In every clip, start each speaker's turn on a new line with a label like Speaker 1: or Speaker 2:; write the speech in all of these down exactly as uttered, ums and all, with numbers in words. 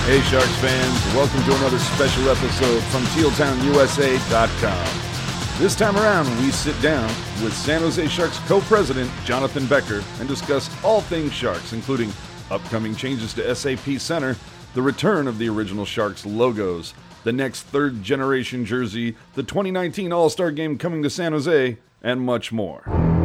Speaker 1: Hey Sharks fans, welcome to another special episode from Teal Town U S A dot com. This time around, we sit down with San Jose Sharks co-president Jonathan Becker and discuss all things Sharks, including upcoming changes to S A P Center, the return of the original Sharks logos, the next third-generation jersey, the twenty nineteen All-Star Game coming to San Jose, and much more.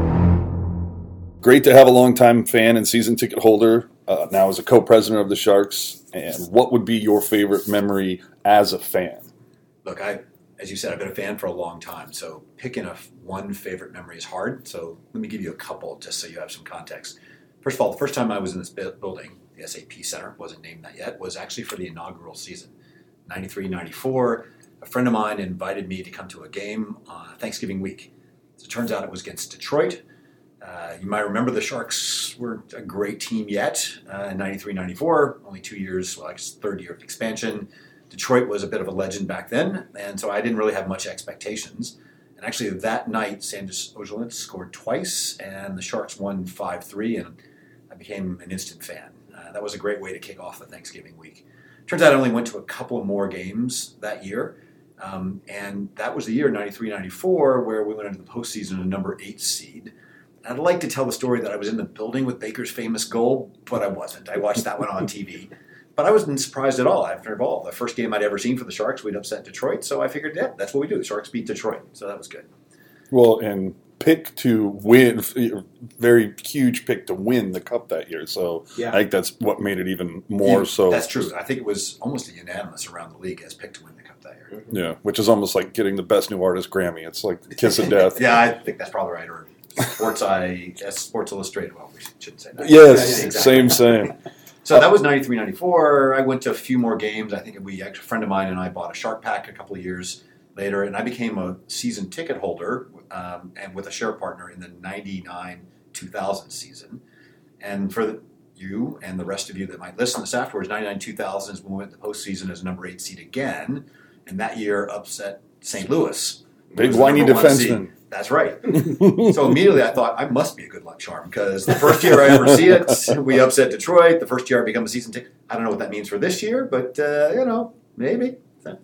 Speaker 1: Great to have a longtime fan and season ticket holder uh, now as a co-president of the Sharks. And what would be your favorite memory as a fan?
Speaker 2: Look, I, as you said, I've been a fan for a long time, so picking a one favorite memory is hard. So let me give you a couple just so you have some context. First of all, the first time I was in this building, the S A P Center, wasn't named that yet, was actually for the inaugural season. ninety-three ninety-four, a friend of mine invited me to come to a game on Thanksgiving week. As it turns out, it was against Detroit. Uh, you might remember the Sharks weren't a great team yet uh, in ninety-three ninety-four, only two years, well, I guess third year of expansion. Detroit was a bit of a legend back then, and so I didn't really have much expectations. And actually that night, Sanders Ojeleyny scored twice, and the Sharks won five three, and I became an instant fan. Uh, that was a great way to kick off the Thanksgiving week. Turns out I only went to a couple of more games that year, um, and that was the year, ninety-three ninety-four, where we went into the postseason a number eight seed. I'd like to tell the story that I was in the building with Baker's famous goal, but I wasn't. I watched that one on T V. But I wasn't surprised at all after all. The first game I'd ever seen for the Sharks, we'd upset Detroit, so I figured, yeah, that's what we do. The Sharks beat Detroit, so that was good.
Speaker 1: Well, and pick to win, very huge pick to win the Cup that year. So yeah. I think that's what made it even more yeah, so.
Speaker 2: That's true. I think it was almost a unanimous around the league as pick to win the Cup that year.
Speaker 1: Yeah, which is almost like getting the Best New Artist Grammy. It's like the kiss of death.
Speaker 2: Yeah, I think that's probably right. Or Sports I, Sports Illustrated. Well, we shouldn't say that.
Speaker 1: Yes,
Speaker 2: yeah, exactly.
Speaker 1: same, same.
Speaker 2: So that was ninety-three ninety-four. I went to a few more games. I think we, a friend of mine and I bought a Shark Pack a couple of years later, and I became a season ticket holder um, and with a share partner in the ninety-nine two thousand season. And for the, you and the rest of you that might listen to this afterwards, ninety-nine two thousand is when we went to the postseason as number eight seed again, and that year upset Saint Louis.
Speaker 1: Big whiny defenseman.
Speaker 2: That's right. So immediately I thought, I must be a good luck charm, because the first year I ever see it, we upset Detroit. The first year I become a season ticket. I don't know what that means for this year, but, uh, you know, maybe.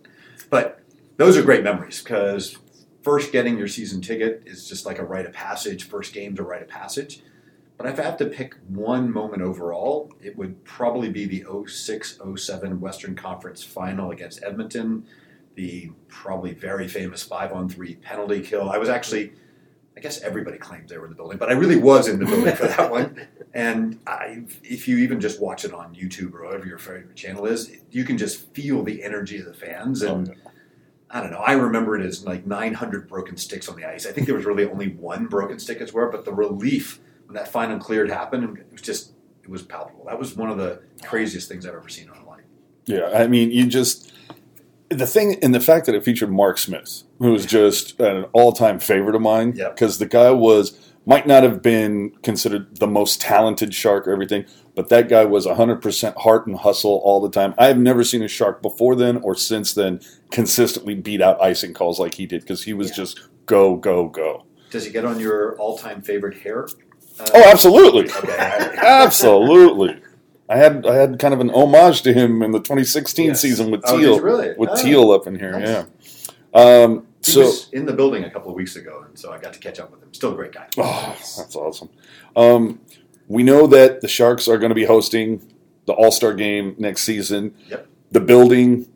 Speaker 2: But those are great memories, because first getting your season ticket is just like a rite of passage. First game's a rite of passage. But if I have to pick one moment overall, it would probably be the oh six oh seven Western Conference Final against Edmonton. The probably very famous five on three penalty kill. I was actually, I guess everybody claimed they were in the building, but I really was in the building for that one. And I, if you even just watch it on YouTube or whatever your favorite channel is, you can just feel the energy of the fans. And oh, yeah. I don't know, I remember it as like nine hundred broken sticks on the ice. I think there was really only one broken stick as well, but the relief when that final cleared happened, it was just, it was palpable. That was one of the craziest things I've ever seen online.
Speaker 1: Yeah, I mean, you just... The thing, and the fact that it featured Mark Smith, who was just an all-time favorite of mine, because yep. the guy was, might not have been considered the most talented Shark or everything, but that guy was one hundred percent heart and hustle all the time. I have never seen a Shark before then or since then consistently beat out icing calls like he did, because he was yeah. just go, go, go.
Speaker 2: Does he get on your all-time favorite hair?
Speaker 1: Uh, oh, absolutely. Okay. Absolutely. I had I had kind of an homage to him in the twenty sixteen yes. season with
Speaker 2: oh,
Speaker 1: Teal,
Speaker 2: really?
Speaker 1: with
Speaker 2: oh.
Speaker 1: Teal up in here.
Speaker 2: Nice.
Speaker 1: Yeah, um,
Speaker 2: he
Speaker 1: so
Speaker 2: was in the building a couple of weeks ago, and so I got to catch up with him. Still a great guy.
Speaker 1: Oh, that's awesome. Um, we know that the Sharks are going to be hosting the All-Star Game next season.
Speaker 2: Yep.
Speaker 1: The building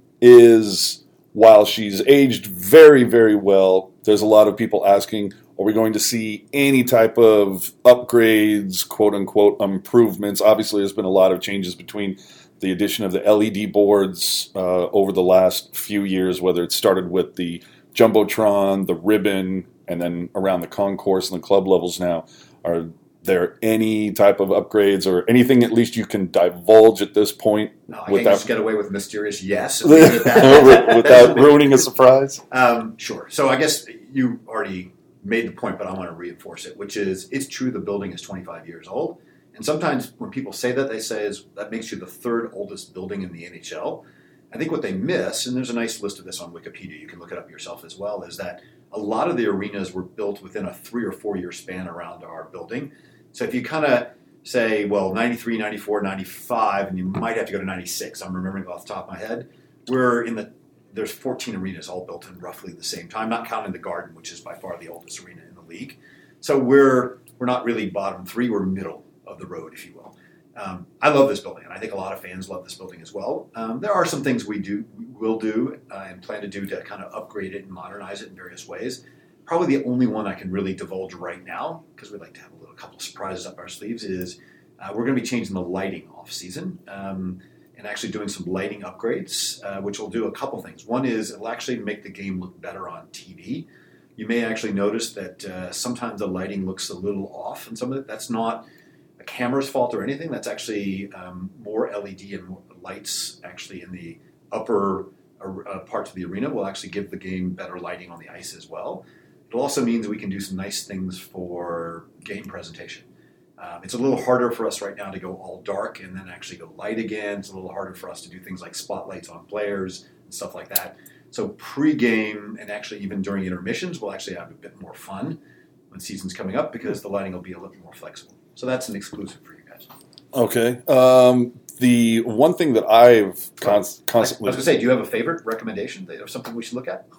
Speaker 1: is, while she's aged very, very well, there's a lot of people asking, are we going to see any type of upgrades, quote-unquote, improvements? Obviously, there's been a lot of changes between the addition of the L E D boards uh, over the last few years, whether it started with the Jumbotron, the ribbon, and then around the concourse and the club levels now. Are there any type of upgrades or anything at least you can divulge at this point?
Speaker 2: No, I
Speaker 1: without,
Speaker 2: can't just get away with a mysterious yes.
Speaker 1: without ruining a surprise?
Speaker 2: Um, sure. So I guess you already made the point, but I want to reinforce it, which is it's true the building is twenty-five years old. And sometimes when people say that, they say is that makes you the third oldest building in the N H L. I think what they miss, and there's a nice list of this on Wikipedia, you can look it up yourself as well, is that a lot of the arenas were built within a three or four year span around our building. So if you kind of say, well, ninety-three, ninety-four, ninety-five, and you might have to go to ninety-six. I'm remembering off the top of my head. We're in the, there's fourteen arenas all built in roughly the same time, not counting the Garden, which is by far the oldest arena in the league. So we're we're not really bottom three, we're middle of the road, if you will. Um, I love this building, and I think a lot of fans love this building as well. Um, there are some things we do, we will do, uh, and plan to do to kind of upgrade it and modernize it in various ways. Probably the only one I can really divulge right now, because we like to have a little couple of surprises up our sleeves, is uh, we're going to be changing the lighting off season um, and actually doing some lighting upgrades, uh, which will do a couple things. One is it'll actually make the game look better on T V. You may actually notice that uh, sometimes the lighting looks a little off, and some of it that's not a camera's fault or anything. That's actually um, more L E D and more lights actually in the upper uh, parts of the arena will actually give the game better lighting on the ice as well. It also means we can do some nice things for game presentation. Um, it's a little harder for us right now to go all dark and then actually go light again. It's a little harder for us to do things like spotlights on players and stuff like that. So pre-game and actually even during intermissions, we'll actually have a bit more fun when season's coming up because the lighting will be a little more flexible. So that's an exclusive for you guys.
Speaker 1: Okay. Um, the one thing that I've const- constantly...
Speaker 2: I was going to say, do you have a favorite recommendation or something we should look at?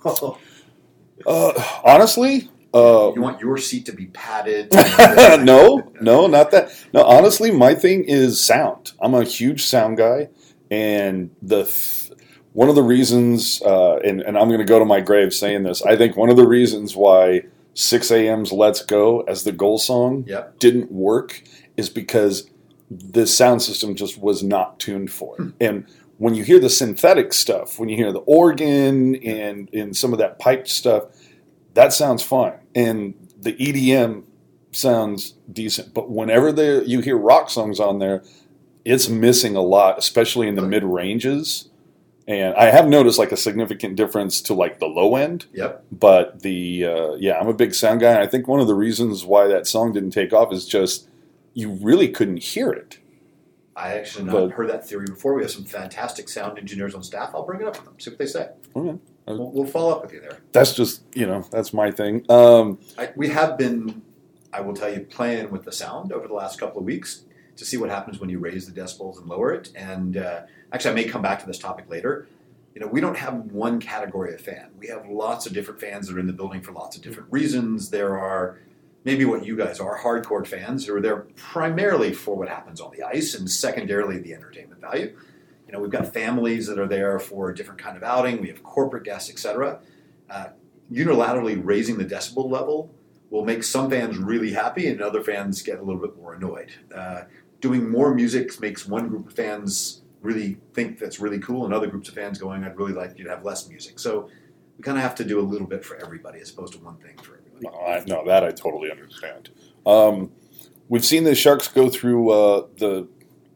Speaker 1: Uh, honestly, uh,
Speaker 2: you want your seat to be padded?
Speaker 1: no, no, not that. No, honestly, my thing is sound. I'm a huge sound guy, and the th- one of the reasons, uh, and, and I'm going to go to my grave saying this. I think one of the reasons why six a.m.'s "Let's Go" as the goal song
Speaker 2: yep.
Speaker 1: didn't work is because the sound system just was not tuned for it, and when you hear the synthetic stuff, when you hear the organ and, and some of that piped stuff, that sounds fine. And the E D M sounds decent. But whenever there, you hear rock songs on there, it's missing a lot, especially in the mid-ranges. And I have noticed like a significant difference to like the low end.
Speaker 2: Yep.
Speaker 1: But the, uh, yeah, I'm a big sound guy. And I think one of the reasons why that song didn't take off is just you really couldn't hear it.
Speaker 2: I actually not
Speaker 1: But,
Speaker 2: heard that theory before. We have some fantastic sound engineers on staff. I'll bring it up with them, see what they say.
Speaker 1: Okay.
Speaker 2: We'll, we'll follow up with you there.
Speaker 1: That's just, you know, that's my thing. Um,
Speaker 2: I, we have been, I will tell you, playing with the sound over the last couple of weeks to see what happens when you raise the decibels and lower it. And uh, actually, I may come back to this topic later. You know, we don't have one category of fan. We have lots of different fans that are in the building for lots of different reasons. There are maybe what you guys are, hardcore fans, who are there primarily for what happens on the ice and secondarily the entertainment value. You know, we've got families that are there for a different kind of outing. We have corporate guests, et cetera. Uh, unilaterally raising the decibel level will make some fans really happy and other fans get a little bit more annoyed. Uh, doing more music makes one group of fans really think that's really cool and other groups of fans going, I'd really like you to have less music. So we kind of have to do a little bit for everybody as opposed to one thing for everybody.
Speaker 1: No, I, no, that I totally understand. Um, we've seen the Sharks go through uh, the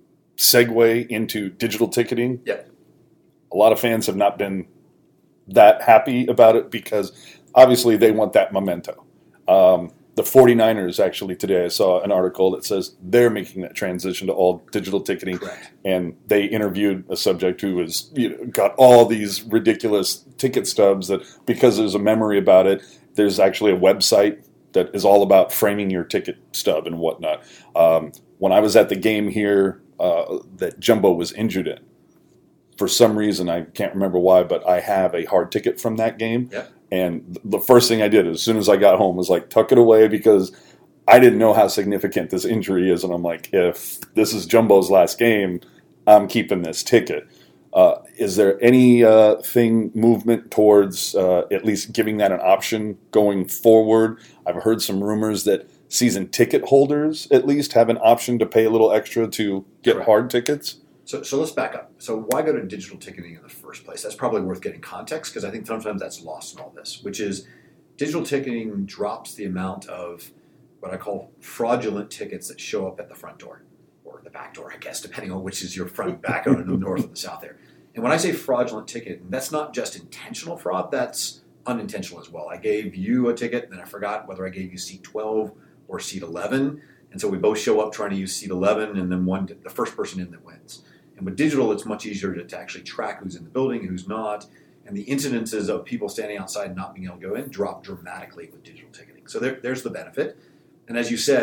Speaker 1: segue into digital ticketing.
Speaker 2: Yep.
Speaker 1: A lot of fans have not been that happy about it because obviously they want that memento. Um, the 49ers actually today, I saw an article that says they're making that transition to all digital ticketing.
Speaker 2: Correct.
Speaker 1: And they interviewed a subject who was, you know, got all these ridiculous ticket stubs that because there's a memory about it, there's actually a website that is all about framing your ticket stub and whatnot. Um, when I was at the game here uh, that Jumbo was injured in, for some reason, I can't remember why, but I have a hard ticket from that game.
Speaker 2: Yep.
Speaker 1: And the first thing I did as soon as I got home was like tuck it away because I didn't know how significant this injury is. And I'm like, if this is Jumbo's last game, I'm keeping this ticket. Uh, is there any uh, thing, movement towards uh, at least giving that an option going forward? I've heard some rumors that season ticket holders at least have an option to pay a little extra to get
Speaker 2: Correct.
Speaker 1: hard tickets.
Speaker 2: So, so let's back up. So why go to digital ticketing in the first place? That's probably worth getting context because I think sometimes that's lost in all this, which is digital ticketing drops the amount of what I call fraudulent tickets that show up at the front door or the back door, I guess, depending on which is your front, back, or the north or the south there. And when I say fraudulent ticket, that's not just intentional fraud, that's unintentional as well. I gave you a ticket and then I forgot whether I gave you seat twelve or seat eleven. And so we both show up trying to use seat eleven and then one, the first person in that wins. And with digital, it's much easier to, to actually track who's in the building, who's not. And the incidences of people standing outside and not being able to go in drop dramatically with digital ticketing. So there, there's the benefit. And as you said,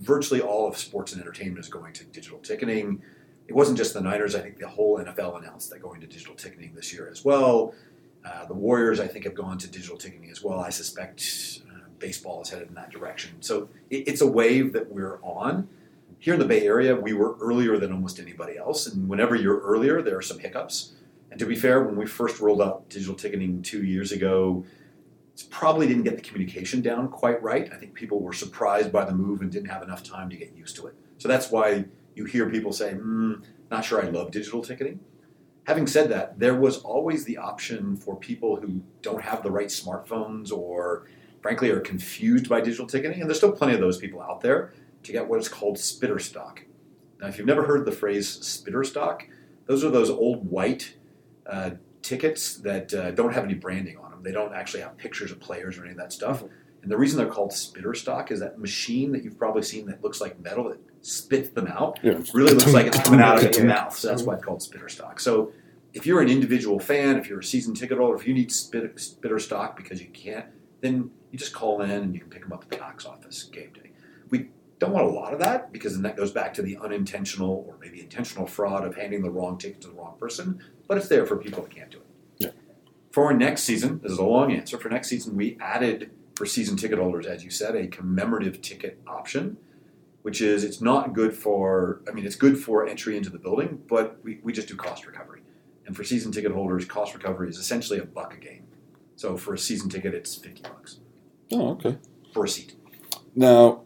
Speaker 2: virtually all of sports and entertainment is going to digital ticketing. It wasn't just the Niners. I think the whole N F L announced they're going to digital ticketing this year as well. Uh, the Warriors, I think, have gone to digital ticketing as well. I suspect uh, baseball is headed in that direction. So it, it's a wave that we're on. Here in the Bay Area, we were earlier than almost anybody else. And whenever you're earlier, there are some hiccups. And to be fair, when we first rolled out digital ticketing two years ago, it probably didn't get the communication down quite right. I think people were surprised by the move and didn't have enough time to get used to it. So that's why you hear people say, mm, not sure I love digital ticketing. Having said that, there was always the option for people who don't have the right smartphones or, frankly, are confused by digital ticketing, and there's still plenty of those people out there, to get what is called spitter stock. Now, if you've never heard the phrase spitter stock, those are those old white uh, tickets that uh, don't have any branding on them. They don't actually have pictures of players or any of that stuff. Mm-hmm. And the reason they're called spitter stock is that machine that you've probably seen that looks like metal that spits them out, yeah. really looks like it's coming out of your mouth. So that's why it's called spitter stock. So if you're an individual fan, if you're a season ticket holder, if you need spitter, spitter stock because you can't, then you just call in and you can pick them up at the Knox office game day. We don't want a lot of that because then that goes back to the unintentional or maybe intentional fraud of handing the wrong ticket to the wrong person, but it's there for people that can't do it.
Speaker 1: Yeah.
Speaker 2: For next season, this is a long answer, for next season we added for season ticket holders, as you said, a commemorative ticket option, which is it's not good for, I mean, it's good for entry into the building, but we, we just do cost recovery. And for season ticket holders, cost recovery is essentially a buck a game. So for a season ticket, it's fifty bucks.
Speaker 1: Oh, okay.
Speaker 2: For a seat.
Speaker 1: Now,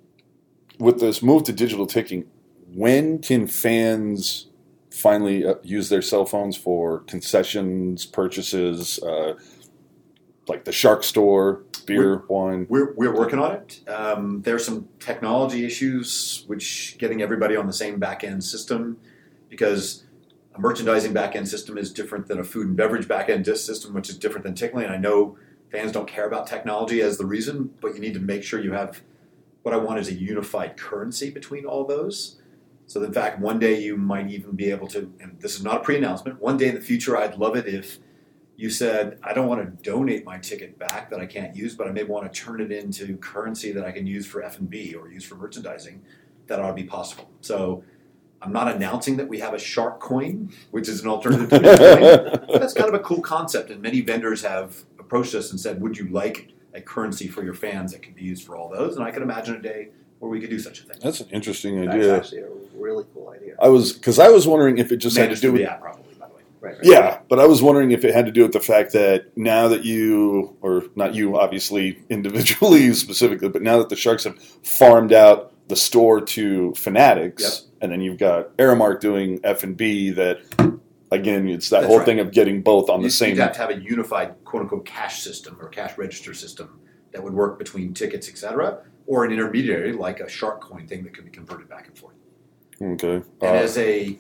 Speaker 1: with this move to digital ticketing, when can fans finally uh, use their cell phones for concessions, purchases, uh, like the Shark Store, beer,
Speaker 2: we're,
Speaker 1: wine?
Speaker 2: We're we're working on it. Um, there's some technology issues, which getting everybody on the same back-end system, because a merchandising back-end system is different than a food and beverage back-end system, which is different than ticketing. I know fans don't care about technology as the reason, but you need to make sure you have what I want is a unified currency between all those. So in fact, one day you might even be able to, and this is not a pre-announcement, one day in the future I'd love it if you said, I don't want to donate my ticket back that I can't use, but I may want to turn it into currency that I can use for F and B or use for merchandising. That ought to be possible. So I'm not announcing that we have a shark coin, which is an alternative to Bitcoin. But that's kind of a cool concept, and many vendors have approached us and said, would you like a currency for your fans that can be used for all those? And I can imagine a day where we could do such a thing.
Speaker 1: That's an interesting
Speaker 3: That's
Speaker 1: idea.
Speaker 3: That's actually a really cool idea.
Speaker 1: I was, because I was wondering if it just
Speaker 2: Managed
Speaker 1: had to do
Speaker 2: through
Speaker 1: with...
Speaker 2: the app, probably, by the way.
Speaker 3: Right, right.
Speaker 1: Yeah, but I was wondering if it had to do with the fact that now that you, or not you obviously individually specifically, but now that the Sharks have farmed out the store to Fanatics,
Speaker 2: Yep.
Speaker 1: and then you've got Aramark doing F and B, that, again, it's that
Speaker 2: That's
Speaker 1: whole
Speaker 2: right.
Speaker 1: thing of getting both on
Speaker 2: You,
Speaker 1: the same...
Speaker 2: You'd have to have a unified quote-unquote cash system or cash register system that would work between tickets, et cetera, or an intermediary like a shark coin thing that could be converted back and forth.
Speaker 1: Okay.
Speaker 2: And
Speaker 1: Uh,
Speaker 2: as a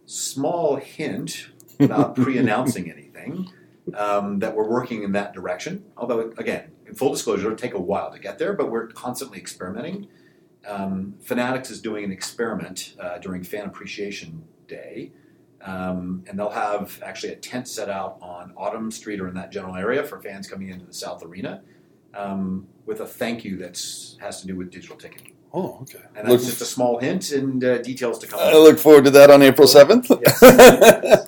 Speaker 2: small hint, without pre-announcing anything, um, that we're working in that direction. Although, again, in full disclosure, it'll take a while to get there, but we're constantly experimenting. Um, Fanatics is doing an experiment uh, during Fan Appreciation Day, um, and they'll have actually a tent set out on Autumn Street or in that general area for fans coming into the South Arena um, with a thank you that has to do with digital ticketing.
Speaker 1: oh, okay.
Speaker 2: And
Speaker 1: Look,
Speaker 2: that's just a small hint and uh, details to come.
Speaker 1: I look forward to that on April seventh.
Speaker 3: Yes.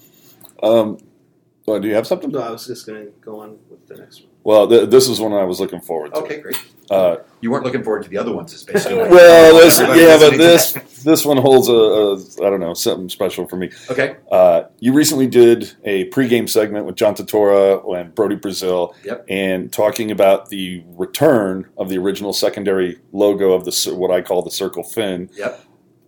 Speaker 1: um, well, do you have something?
Speaker 3: No, I was just going to go on with the next one.
Speaker 1: Well, th- this is one I was looking forward to.
Speaker 2: Okay, great.
Speaker 1: Uh,
Speaker 2: You weren't looking forward to the other ones, is basically. what-
Speaker 1: well, this,
Speaker 2: everybody
Speaker 1: yeah, but
Speaker 2: listening
Speaker 1: this
Speaker 2: today.
Speaker 1: this one holds a, a I don't know, something special for me.
Speaker 2: Okay.
Speaker 1: Uh, you recently did a pregame segment with John Tortora and Brody Brazil,
Speaker 2: Yep.
Speaker 1: and talking about the return of the original secondary logo of the cir- what I call the Circle Fin.
Speaker 2: Yep.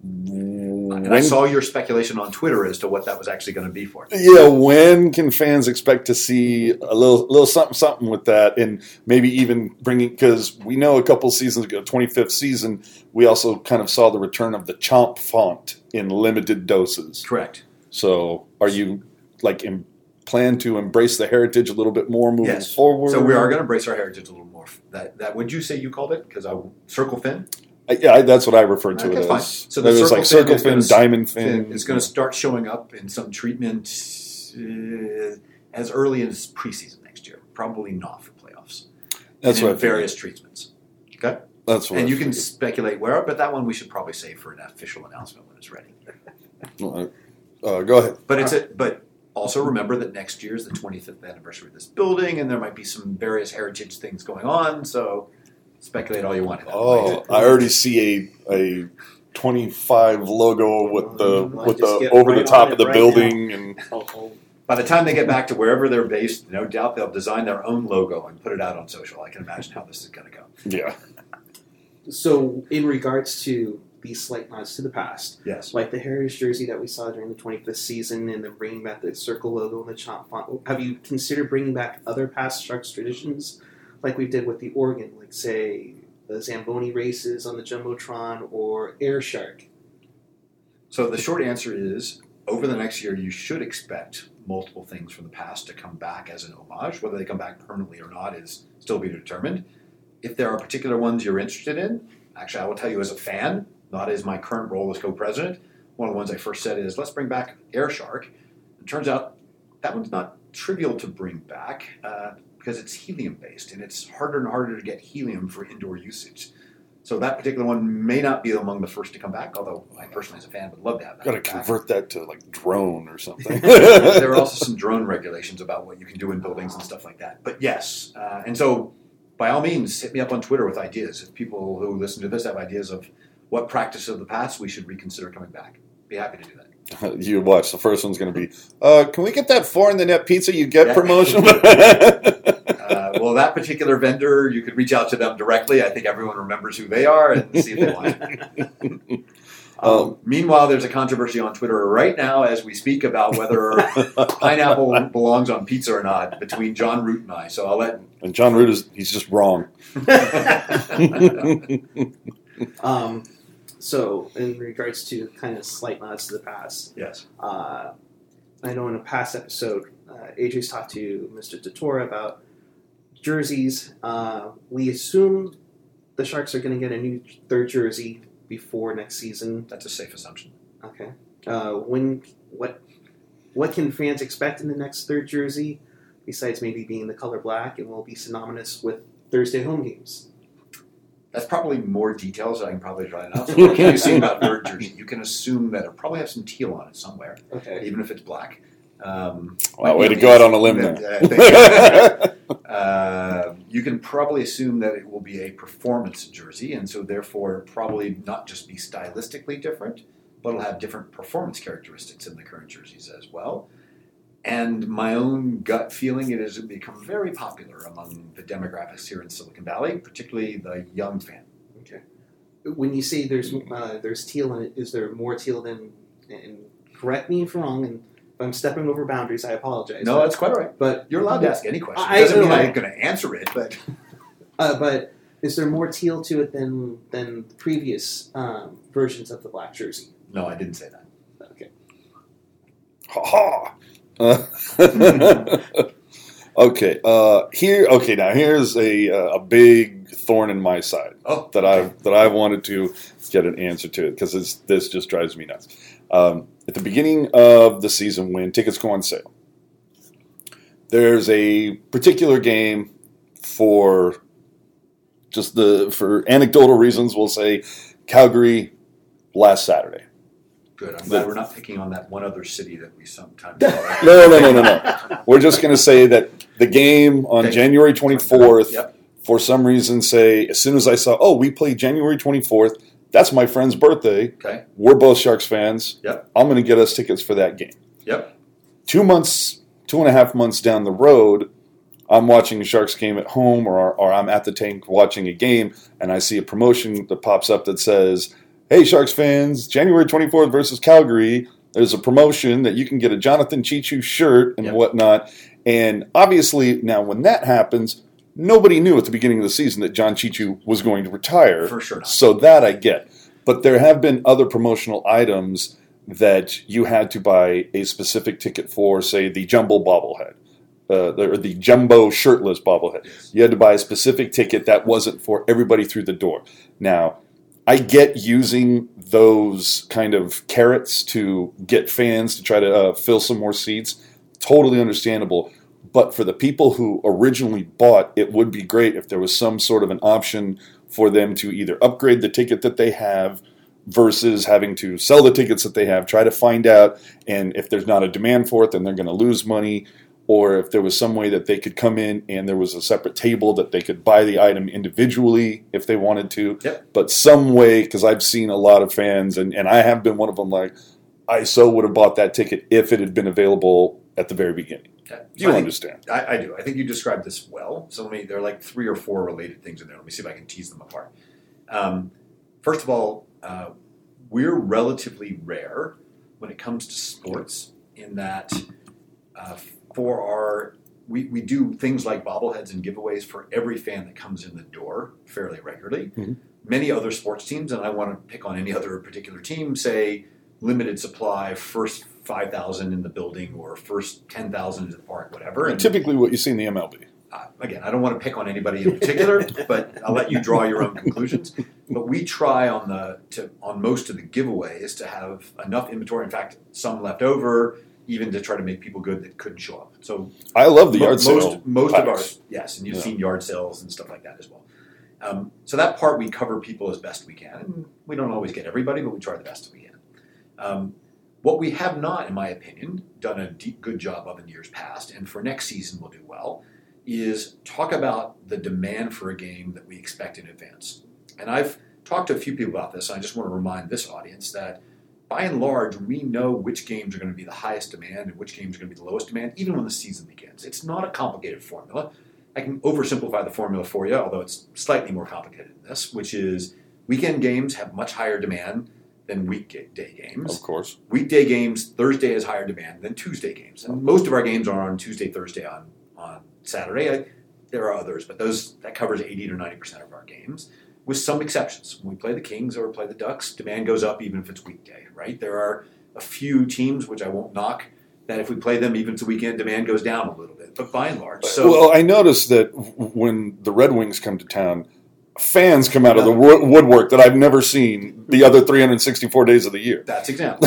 Speaker 2: And
Speaker 1: When,
Speaker 2: I saw your speculation on Twitter as to what that was actually going to be for.
Speaker 1: yeah, when can fans expect to see a little, little something, something with that, and maybe even bringing? Because we know a couple seasons ago, twenty-fifth season, we also kind of saw the return of the Chomp font in limited doses.
Speaker 2: Correct.
Speaker 1: So, are you like in, plan to embrace the heritage a little bit more moving
Speaker 2: Yes.
Speaker 1: forward?
Speaker 2: So we are going to embrace our heritage a little more. That that would you say you called it? Because I Circle Fin.
Speaker 1: I, yeah, I, that's what I referred to
Speaker 2: Okay,
Speaker 1: it
Speaker 2: fine.
Speaker 1: as.
Speaker 2: So the
Speaker 1: it was
Speaker 2: Circle
Speaker 1: like
Speaker 2: Fin
Speaker 1: Circle
Speaker 2: is
Speaker 1: Fin,
Speaker 2: gonna s-
Speaker 1: Diamond Fin.
Speaker 2: It's going to start showing up in some treatment uh, as early as preseason next year. Probably not for playoffs.
Speaker 1: That's
Speaker 2: and
Speaker 1: what
Speaker 2: in
Speaker 1: I figured.
Speaker 2: various treatments. Okay.
Speaker 1: That's what
Speaker 2: And
Speaker 1: I
Speaker 2: you can
Speaker 1: figured.
Speaker 2: speculate where, but that one we should probably save for an official announcement when it's ready.
Speaker 1: Uh, go ahead.
Speaker 2: But it's a, but also remember that next year is the twenty-fifth anniversary of this building, and there might be some various heritage things going on. So speculate all you want.
Speaker 1: Oh, I already see a a twenty-five logo with the
Speaker 3: Well,
Speaker 1: with
Speaker 3: just
Speaker 1: the
Speaker 3: get
Speaker 1: over
Speaker 3: right
Speaker 1: the top
Speaker 3: on
Speaker 1: of the
Speaker 3: it right
Speaker 1: building and
Speaker 3: I'll- I'll-
Speaker 2: By the time they get back to wherever they're based, no doubt they'll design their own logo and put it out on social. I can imagine how this is going to go.
Speaker 1: yeah.
Speaker 3: So, in regards to these slight nods to the past,
Speaker 2: Yes.
Speaker 3: like the heritage jersey that we saw during the twenty-fifth season, and then bringing back the circle logo and the chomp font, have you considered bringing back other past Sharks traditions, like we did with the Oregon, like say the Zamboni races on the jumbotron or Air Shark?
Speaker 2: So the short answer is, over the next year, you should expect multiple things from the past to come back as an homage. Whether they come back permanently or not is still be determined. If there are particular ones you're interested in, actually, I will tell you as a fan, not as my current role as co-president, one of the ones I first said is, let's bring back Air Shark. It turns out that one's not trivial to bring back uh, because it's helium-based, and it's harder and harder to get helium for indoor usage. So that particular one may not be among the first to come back, although I personally, as a fan, would love to have that
Speaker 1: Got to
Speaker 2: back.
Speaker 1: convert that to like drone or something.
Speaker 2: There are also some drone regulations about what you can do in buildings and stuff like that. But yes, uh, and so by all means, hit me up on Twitter with ideas. If people who listen to this have ideas of what practice of the past we should reconsider coming back, be happy to do that.
Speaker 1: You watch. The first one's going to be, uh, can we get that four in the net pizza you get
Speaker 2: Yeah.
Speaker 1: promotion?
Speaker 2: Uh, well, that particular vendor, you could reach out to them directly. I think everyone remembers who they are and see if they want it. Um,
Speaker 1: Um,
Speaker 2: meanwhile, there's a controversy on Twitter right now as we speak about whether pineapple belongs on pizza or not between John Root and I. So I'll let.
Speaker 1: and John Root is he's just wrong.
Speaker 3: Um, so, in regards to kind of slight nods to the past,
Speaker 2: Yes.
Speaker 3: uh, I know in a past episode, uh, A J's talked to Mister Totora about jerseys. Uh, we assume the Sharks are going to get a new third jersey before next season.
Speaker 2: That's a safe assumption.
Speaker 3: Okay. Uh, when what what can fans expect in the next third jersey, besides maybe being the color black and will be synonymous with Thursday home games?
Speaker 2: That's probably more details that I can probably try out. So what can you see about third jersey? You can assume that it'll probably have some teal on it somewhere,
Speaker 3: Okay.
Speaker 2: even if it's black. Um,
Speaker 1: Wow,
Speaker 2: might
Speaker 1: way
Speaker 2: be
Speaker 1: to go out on a limb
Speaker 2: amazing.
Speaker 1: there.
Speaker 2: Uh, thank you. Uh, you can probably assume that it will be a performance jersey, and so therefore probably not just be stylistically different, but it'll have different performance characteristics in the current jerseys as well. And my own gut feeling, it has become very popular among the demographics here in Silicon Valley, particularly the young fan.
Speaker 3: Okay. When you say there's uh, there's teal in it, is there more teal than? And correct me if I'm wrong, and if I'm stepping over boundaries, I apologize.
Speaker 2: No,
Speaker 3: but,
Speaker 2: that's quite all right.
Speaker 3: but
Speaker 2: You're allowed to ask any question.
Speaker 3: I-
Speaker 2: It doesn't
Speaker 3: I-
Speaker 2: mean
Speaker 3: I-
Speaker 2: I'm going to answer it, but
Speaker 3: Uh, but is there more teal to it than than the previous um, versions of the black jersey?
Speaker 2: no, I didn't say that.
Speaker 3: Okay.
Speaker 1: Ha ha. Uh, okay. Uh, here. Okay. Now here's a uh, a big thorn in my side
Speaker 2: Oh,
Speaker 1: that I that I wanted to get an answer to it because this this just drives me nuts. Um, at the beginning of the season, when tickets go on sale, there's a particular game for just the for anecdotal reasons. We'll say Calgary last Saturday.
Speaker 2: good. I'm glad we're not picking on that one other city that we sometimes.
Speaker 1: No, no, no, no, no. We're just going to say that the game on
Speaker 2: Okay.
Speaker 1: January twenty-fourth,
Speaker 2: Yep.
Speaker 1: for some reason, say, as soon as I saw, oh, we play January twenty-fourth, that's my friend's birthday.
Speaker 2: Okay.
Speaker 1: We're both Sharks fans.
Speaker 2: Yep.
Speaker 1: I'm going to get us tickets for that game.
Speaker 2: Yep.
Speaker 1: Two months, two and a half months down the road, I'm watching a Sharks game at home or, or I'm at the tank watching a game, and I see a promotion that pops up that says, hey, Sharks fans, January twenty-fourth versus Calgary, there's a promotion that you can get a Jonathan Chichu shirt and
Speaker 2: Yep.
Speaker 1: whatnot. And obviously, now when that happens, nobody knew at the beginning of the season that John Chichu was going to retire.
Speaker 2: For sure not.
Speaker 1: So that I get. But there have been other promotional items that you had to buy a specific ticket for, say, the Jumbo bobblehead. Uh, the, or the Jumbo shirtless bobblehead.
Speaker 2: Yes.
Speaker 1: You had to buy a specific ticket that wasn't for everybody through the door. Now, I get using those kind of carrots to get fans to try to uh, fill some more seats. Totally understandable. But for the people who originally bought, it would be great if there was some sort of an option for them to either upgrade the ticket that they have versus having to sell the tickets that they have, try to find out, and if there's not a demand for it, then they're going to lose money, or if there was some way that they could come in and there was a separate table that they could buy the item individually if they wanted to.
Speaker 2: Yep.
Speaker 1: But some way, because I've seen a lot of fans, and, and I have been one of them, like, I so would have bought that ticket if it had been available at the very beginning.
Speaker 2: Okay.
Speaker 1: You
Speaker 2: I think-
Speaker 1: understand.
Speaker 2: I, I do. I think you described this well. So let me, there are like three or four related things in there. Let me see if I can tease them apart. Um, first of all, uh, we're relatively rare when it comes to sports in that uh, for our we, we do things like bobbleheads and giveaways for every fan that comes in the door fairly regularly.
Speaker 1: Mm-hmm.
Speaker 2: Many other sports teams, and I want to pick on any other particular team, say limited supply, first five thousand in the building or first ten thousand in the park, whatever. And
Speaker 1: Typically what you see in the M L B.
Speaker 2: uh, again, I don't want to pick on anybody in particular, but I'll let you draw your own conclusions. But we try on the to, on most of the giveaways to have enough inventory. In fact, some left over, even to try to make people good that couldn't show up. So
Speaker 1: I love the yard
Speaker 2: most,
Speaker 1: sale.
Speaker 2: most of our
Speaker 1: packs.
Speaker 2: yes, and you've
Speaker 1: Yeah.
Speaker 2: seen yard sales and stuff like that as well. Um, so that part we cover people as best we can. And we don't always get everybody, but we try the best we can. Um, what we have not, in my opinion, done a deep, good job of in years past, and for next season we'll do well, is talk about the demand for a game that we expect in advance. And I've talked to a few people about this, and I just want to remind this audience that by and large, we know which games are going to be the highest demand and which games are going to be the lowest demand, even when the season begins. It's not a complicated formula. I can oversimplify the formula for you, although it's slightly more complicated than this, which is weekend games have much higher demand than weekday games.
Speaker 1: Of course.
Speaker 2: Weekday games, Thursday has higher demand than Tuesday games. And most of our games are on Tuesday, Thursday, on, on Saturday. I, there are others, but those that covers eighty to ninety percent of our games, with some exceptions. When we play the Kings or play the Ducks, demand goes up even if it's weekday, right? There are a few teams, which I won't knock, that if we play them even if it's a weekend, demand goes down a little bit. But by and large, so
Speaker 1: well, I noticed that w- when the Red Wings come to town, fans come out of the wo- woodwork that I've never seen the other three hundred sixty-four days of the year.
Speaker 2: that's example.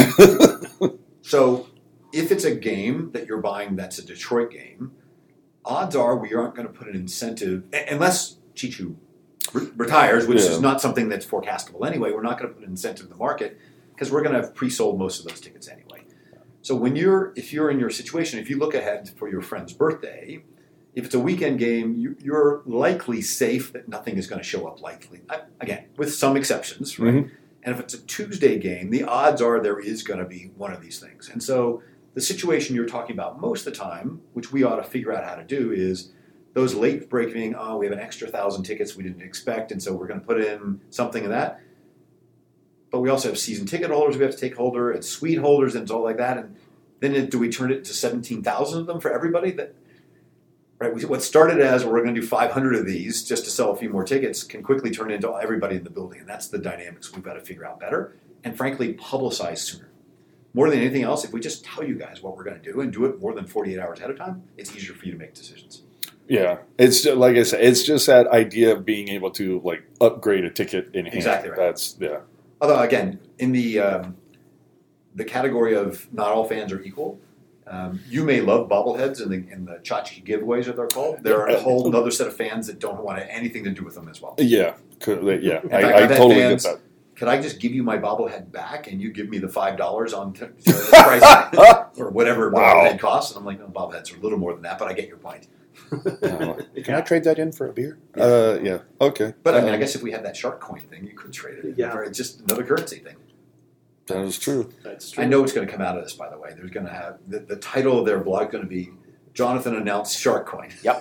Speaker 2: So if it's a game that you're buying that's a Detroit game, odds are we aren't going to put an incentive, a- unless Chichu re- retires, which
Speaker 1: Yeah.
Speaker 2: is not something that's forecastable anyway. We're not going to put an incentive in the market because we're going to have pre-sold most of those tickets anyway. So when you're, if you're in your situation, if you look ahead for your friend's birthday, if it's a weekend game, you, you're likely safe that nothing is going to show up likely. I, again, with some exceptions, right?
Speaker 1: Mhm.
Speaker 2: And if it's a Tuesday game, the odds are there is going to be one of these things. And so the situation you're talking about most of the time, which we ought to figure out how to do, is those late breaking, oh, we have an extra thousand tickets we didn't expect, and so we're going to put in something of that. But we also have season ticket holders we have to take holder and suite holders and all like that. And then it, do we turn it to seventeen thousand of them for everybody? That right? We, what started as we're going to do five hundred of these just to sell a few more tickets can quickly turn into everybody in the building. And that's the dynamics we've got to figure out better and, frankly, publicize sooner. More than anything else, if we just tell you guys what we're going to do and do it more than forty-eight hours ahead of time, it's easier for you to make decisions.
Speaker 1: Yeah, it's just, like I said, it's just that idea of being able to like upgrade a ticket in hand.
Speaker 2: Exactly right.
Speaker 1: That's yeah.
Speaker 2: Although, again, in the um, the category of not all fans are equal, um, you may love bobbleheads and the, and the tchotchke giveaways, as they're called. There are a whole other set of fans that don't want anything to do with them as well.
Speaker 1: Yeah, could- yeah.
Speaker 2: In
Speaker 1: I,
Speaker 2: fact,
Speaker 1: I
Speaker 2: I've had
Speaker 1: totally
Speaker 2: fans-
Speaker 1: get that.
Speaker 2: Could I just give you my bobblehead back and you give me the five dollars on t- t- price or whatever
Speaker 1: Wow.
Speaker 2: bobblehead costs? And I'm like, no, bobbleheads are a little more than that, but I get your point.
Speaker 4: Can I trade that in for a beer?
Speaker 1: Uh, yeah. Okay.
Speaker 2: But I mean, I
Speaker 1: Um,
Speaker 2: guess if we had that shark coin thing, you could trade it in
Speaker 3: Yeah.
Speaker 2: for it's just another currency thing.
Speaker 1: that is true.
Speaker 3: That's true.
Speaker 2: I know it's going to come out of this, by the way. There's going to have the, the title of their blog going to be Jonathan announced Shark Coin.
Speaker 4: Yep.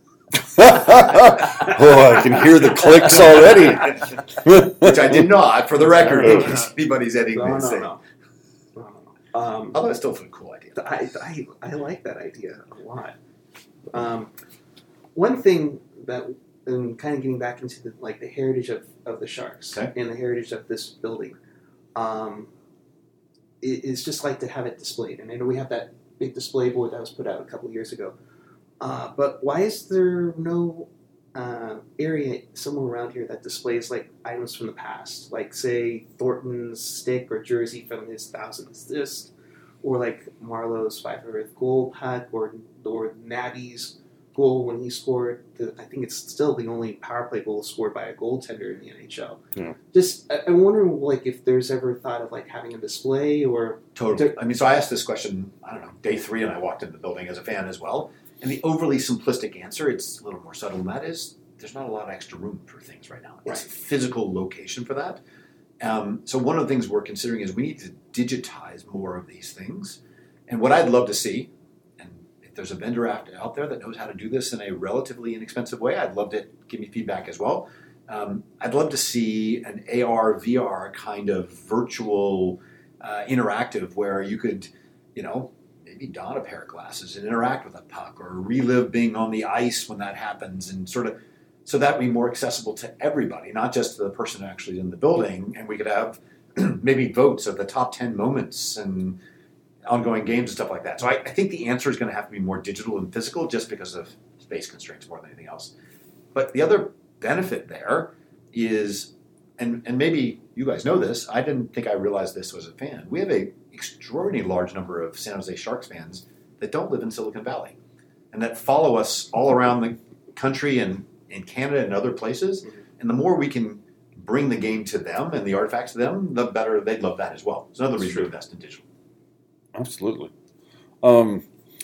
Speaker 1: Oh, I can hear the clicks already.
Speaker 2: Which I did not, for the record, in
Speaker 1: No,
Speaker 2: case anybody's editing
Speaker 3: No, no,
Speaker 2: this.
Speaker 3: no.
Speaker 2: thing.
Speaker 3: no, no. Um,
Speaker 2: Although it's still a cool idea.
Speaker 3: I, I, I like that idea a lot. Um, one thing that, and kind of getting back into the, like the heritage of, of the Sharks
Speaker 2: Okay.
Speaker 3: and the heritage of this building, um, it, it's just like to have it displayed. And I know we have that big display board that was put out a couple of years ago. Uh, but why is there no uh, area somewhere around here that displays like items from the past, like say Thornton's stick or jersey from his thousandth disc, or like Marlowe's five hundredth goal pack, or or Nabby's goal when he scored. The, I think it's still the only power play goal scored by a goaltender in the N H L.
Speaker 1: Yeah.
Speaker 3: Just, I, I'm wondering, like, if there's ever thought of like having a display or
Speaker 2: Totally. I mean, so I asked this question, I don't know, day three, and I walked into the building as a fan as well. And the overly simplistic answer, it's a little more subtle than that, is there's not a lot of extra room for things right now. It's
Speaker 3: Right.
Speaker 2: a physical location for that. Um, so one of the things we're considering is we need to digitize more of these things. And what I'd love to see, and if there's a vendor out out there that knows how to do this in a relatively inexpensive way, I'd love to give me feedback as well. Um, I'd love to see an A R, V R kind of virtual uh, interactive where you could, you know, maybe don a pair of glasses and interact with a puck or relive being on the ice when that happens and sort of, so that would be more accessible to everybody, not just to the person actually in the building. And we could have maybe votes of the top ten moments and ongoing games and stuff like that. So I, I think the answer is going to have to be more digital and physical just because of space constraints more than anything else. But the other benefit there is, and, and maybe you guys know this, I didn't think I realized this as a fan. We have a extraordinarily large number of San Jose Sharks fans that don't live in Silicon Valley and that follow us all around the country and in Canada and other places. And the more we can bring the game to them and the artifacts to them, the better they'd love that as well. It's another reason to invest in digital.
Speaker 1: Absolutely. Um,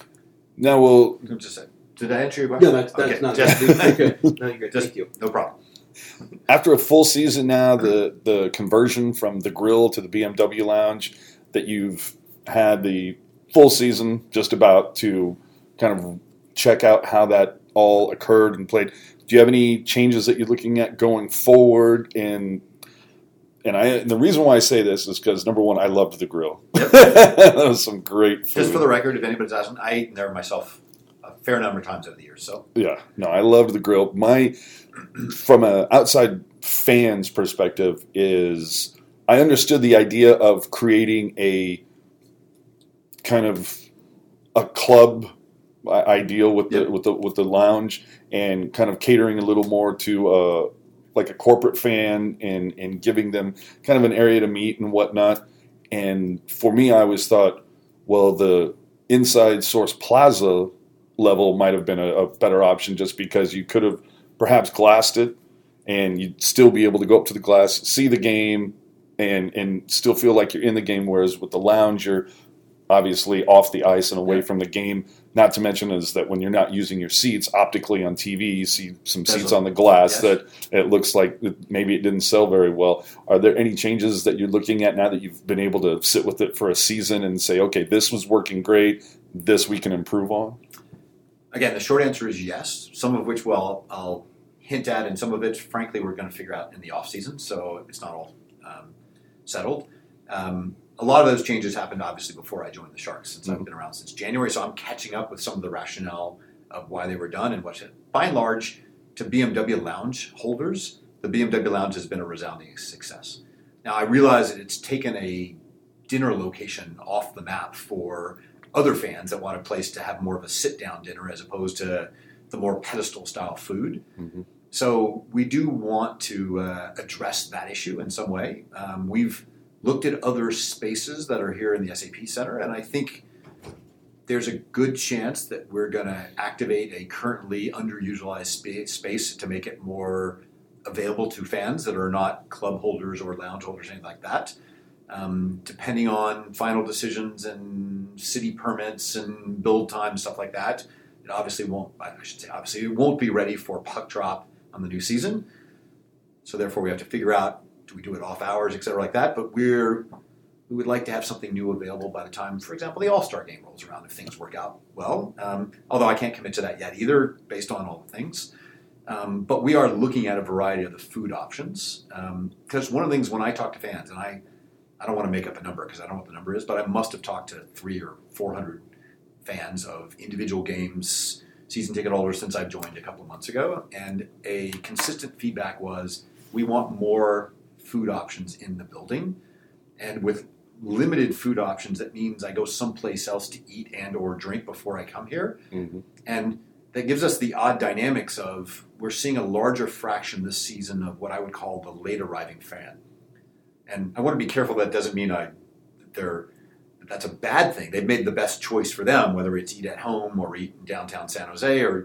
Speaker 1: now we'll
Speaker 2: Just say, did I answer your question?
Speaker 3: no, that's that's
Speaker 2: Okay.
Speaker 3: not.
Speaker 2: Just-
Speaker 3: You're good. No, you're good.
Speaker 2: Just-
Speaker 3: Thank you.
Speaker 2: No problem.
Speaker 1: after a full season now, the the conversion from the grill to the B M W lounge that you've had the full season just about to kind of check out how that all occurred and played. Do you have any changes that you're looking at going forward? And and I and the reason why I say this is because number one, I loved the grill.
Speaker 2: Yep.
Speaker 1: That was some great food.
Speaker 2: Just for the record, if anybody's asking, I ate there myself a fair number of times over the years. So
Speaker 1: Yeah, no, I loved the grill. My, from an outside fan's perspective, is I understood the idea of creating a kind of a club ideal with the
Speaker 2: Yep.
Speaker 1: with the with the lounge and kind of catering a little more to uh, like a corporate fan and and giving them kind of an area to meet and whatnot. And for me, I always thought, well, the inside Source Plaza level might have been a, a better option just because you could have perhaps glassed it and you'd still be able to go up to the glass, see the game, and and still feel like you're in the game. Whereas with the lounge, you're obviously off the ice and away
Speaker 2: Yeah.
Speaker 1: from the game. Not to mention is that when you're not using your seats optically on T V, you see some
Speaker 2: There's
Speaker 1: seats
Speaker 2: a-
Speaker 1: on the glass
Speaker 2: yes.
Speaker 1: that it looks like it, maybe it didn't sell very well. Are there any changes that you're looking at now that you've been able to sit with it for a season and say, okay, this was working great, this we can improve on?
Speaker 2: again, the short answer is yes. Some of which, well, I'll hint at, and some of it, frankly, we're going to figure out in the off season. So it's not all um, settled. Um, a lot of those changes happened obviously before I joined the Sharks, since
Speaker 1: Mhm.
Speaker 2: I've been around since January. So I'm catching up with some of the rationale of why they were done and what. By and large, to B M W Lounge holders, the B M W Lounge has been a resounding success. Now I realize that it's taken a dinner location off the map for other fans that want a place to have more of a sit-down dinner as opposed to the more pedestal-style food.
Speaker 1: Mm-hmm.
Speaker 2: So we do want to uh, address that issue in some way. Um, we've looked at other spaces that are here in the S A P Center, and I think there's a good chance that we're going to activate a currently underutilized spa- space to make it more available to fans that are not club holders or lounge holders, anything like that. Um, depending on final decisions and city permits and build time, stuff like that, it obviously won't, I should say, obviously it won't be ready for puck drop on the new season. So therefore we have to figure out, do we do it off hours, et cetera, like that. But we're, we would like to have something new available by the time, for example, the All-Star game rolls around if things work out well. Um, although I can't commit to that yet either, based on all the things. Um, but we are looking at a variety of the food options. Because um, one of the things when I talk to fans, and I, I don't want to make up a number because I don't know what the number is, but I must have talked to three or four hundred fans of individual games, season ticket holders since I've joined a couple of months ago, and a consistent feedback was we want more food options in the building, and with limited food options, that means I go someplace else to eat and or drink before I come here,
Speaker 1: Mm-hmm.
Speaker 2: and that gives us the odd dynamics of we're seeing a larger fraction this season of what I would call the late arriving fan. And I want to be careful that doesn't mean I they're that's a bad thing. They've made the best choice for them, whether it's eat at home or eat in downtown San Jose or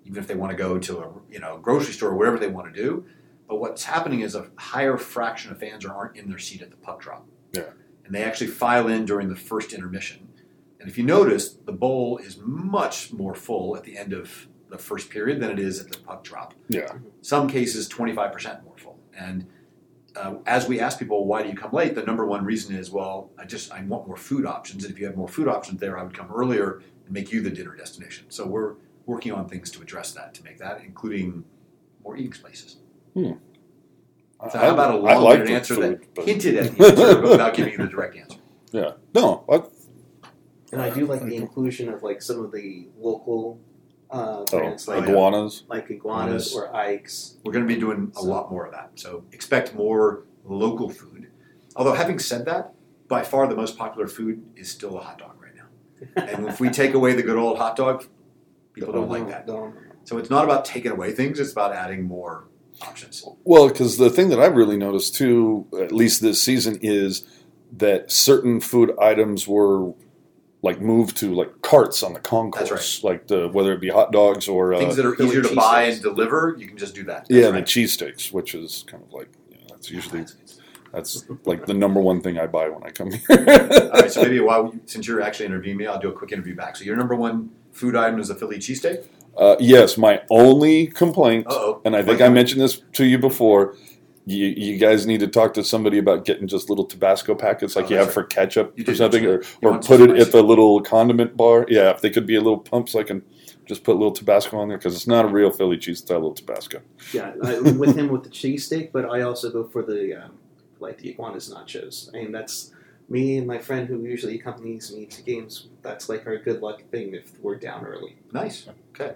Speaker 2: even if they want to go to a you know grocery store or whatever they want to do. But what's happening is a higher fraction of fans aren't in their seat at the puck drop.
Speaker 1: Yeah.
Speaker 2: And they actually file in during the first intermission. And if you notice, the bowl is much more full at the end of the first period than it is at the puck drop.
Speaker 1: Yeah.
Speaker 2: Some cases, twenty-five percent more full. And uh, as we ask people, why do you come late? The number one reason is, well, I just I want more food options. And if you have more food options there, I would come earlier and make you the dinner destination. So we're working on things to address that, to make that, including more eating spaces.
Speaker 1: Hmm.
Speaker 2: So how about a
Speaker 1: I like
Speaker 2: long-winded
Speaker 1: the
Speaker 2: answer
Speaker 1: food,
Speaker 2: that
Speaker 1: but-
Speaker 2: hinted at the answer, but without giving you the direct answer?
Speaker 1: Yeah. No. I,
Speaker 3: And I do like the inclusion of like some of the local uh,
Speaker 1: oh,
Speaker 3: brands like
Speaker 1: iguanas.
Speaker 3: like iguanas
Speaker 2: Iguanas.
Speaker 3: or Ike's.
Speaker 2: We're going to be doing a lot more of that. So expect more local food. Although having said that, by far the most popular food is still a hot dog right now. And if we take away the good old hot dog, people don't like that.
Speaker 3: Don't-
Speaker 2: So it's not about taking away things, it's about adding more options.
Speaker 1: Well, because the thing that I've really noticed too, at least this season, is that certain food items were like moved to like carts on the concourse,
Speaker 2: That's
Speaker 1: like the whether it be hot dogs or uh,
Speaker 2: Things that are
Speaker 3: Philly
Speaker 2: easier to buy
Speaker 3: cheesesteaks.
Speaker 2: and deliver, you can just do that. That's
Speaker 1: yeah,
Speaker 2: right.
Speaker 1: the cheesesteaks, which is kind of like you know, that's usually that's like the number one thing I buy when I come here.
Speaker 2: All right, so maybe while since you're actually interviewing me, I'll do a quick interview back. So your number one food item is the Philly cheesesteak?
Speaker 1: Uh, yes, my only complaint,
Speaker 2: Uh-oh.
Speaker 1: and I think I mentioned this to you before. You, you guys need to talk to somebody about getting just little Tabasco packets like
Speaker 2: Oh,
Speaker 1: you
Speaker 2: that's
Speaker 1: have for ketchup
Speaker 2: You
Speaker 1: or
Speaker 2: did
Speaker 1: something, or,
Speaker 2: mention that. You
Speaker 1: or
Speaker 2: want
Speaker 1: put
Speaker 2: some
Speaker 1: it at
Speaker 2: spicy.
Speaker 1: the little condiment bar. Yeah, if they could be a little pump so I can just put a little Tabasco on there because it's not a real Philly cheese style little Tabasco.
Speaker 3: Yeah, I, with him with the cheesesteak, but I also go for the um, like the iguanas nachos. I mean, that's me and my friend who usually accompanies me to games. That's like our good luck thing if we're down early.
Speaker 2: Nice. Okay.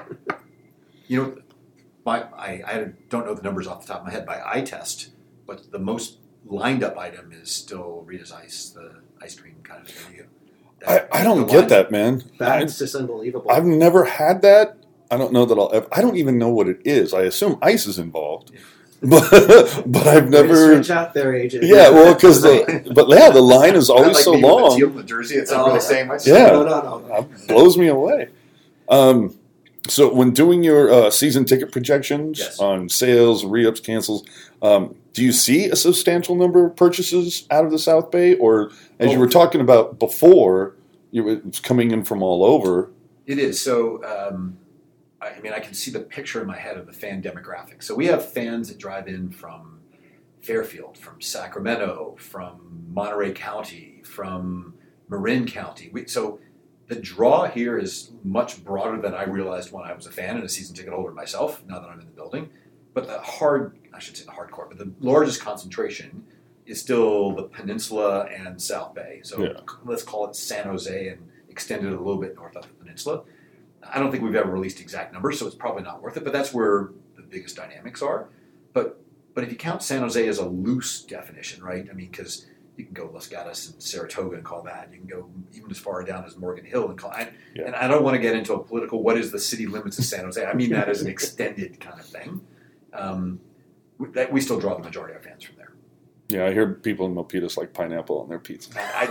Speaker 2: You know, my, I, I don't know the numbers off the top of my head by eye test, but the most lined up item is still Rita's Ice, the ice cream kind of thing.
Speaker 1: I, I don't
Speaker 2: the
Speaker 1: get
Speaker 2: lines-
Speaker 1: that, man. I,
Speaker 3: That's just unbelievable.
Speaker 1: I've never had that. I don't know that I'll ever. I don't even know what it is. I assume ice is involved,
Speaker 2: Yeah.
Speaker 1: but but I've
Speaker 3: Way to
Speaker 1: never.
Speaker 3: switch out there, A J.
Speaker 1: Yeah, well, because the but yeah, the line is always
Speaker 2: Not like
Speaker 1: so
Speaker 2: me with the
Speaker 1: long.
Speaker 2: teal in the jersey, it's not
Speaker 3: Oh,
Speaker 2: really
Speaker 3: yeah.
Speaker 2: saying much.
Speaker 1: Yeah.
Speaker 3: No, no, no. no.
Speaker 1: That blows me away. Um, so when doing your uh, season ticket projections
Speaker 2: Yes.
Speaker 1: on sales, re-ups, cancels, um, do you see a substantial number of purchases out of the South Bay, or as you
Speaker 2: Oh.
Speaker 1: were talking about before, you it's coming in from all over?
Speaker 2: It is. So, um, I mean, I can see the picture in my head of the fan demographic. So we have fans that drive in from Fairfield, from Sacramento, from Monterey County, from Marin County. We, so the draw here is much broader than I realized when I was a fan and a season ticket holder myself, now that I'm in the building. But the hard, I should say the hardcore, but the largest concentration is still the Peninsula and South Bay. So
Speaker 1: Yeah.
Speaker 2: let's call it San Jose and extend it a little bit north of the peninsula. I don't think we've ever released exact numbers, so it's probably not worth it, but that's where the biggest dynamics are. But but if you count San Jose as a loose definition, right? I mean, because you can go Los Gatos and Saratoga and call that. You can go even as far down as Morgan Hill and call I,
Speaker 1: Yeah.
Speaker 2: And I don't want to get into a political, what is the city limits of San Jose? I mean that as an extended kind of thing. Um, we- that we still draw the majority of our fans from there.
Speaker 1: Yeah, I hear people in Milpitas like pineapple on their pizza.
Speaker 2: I,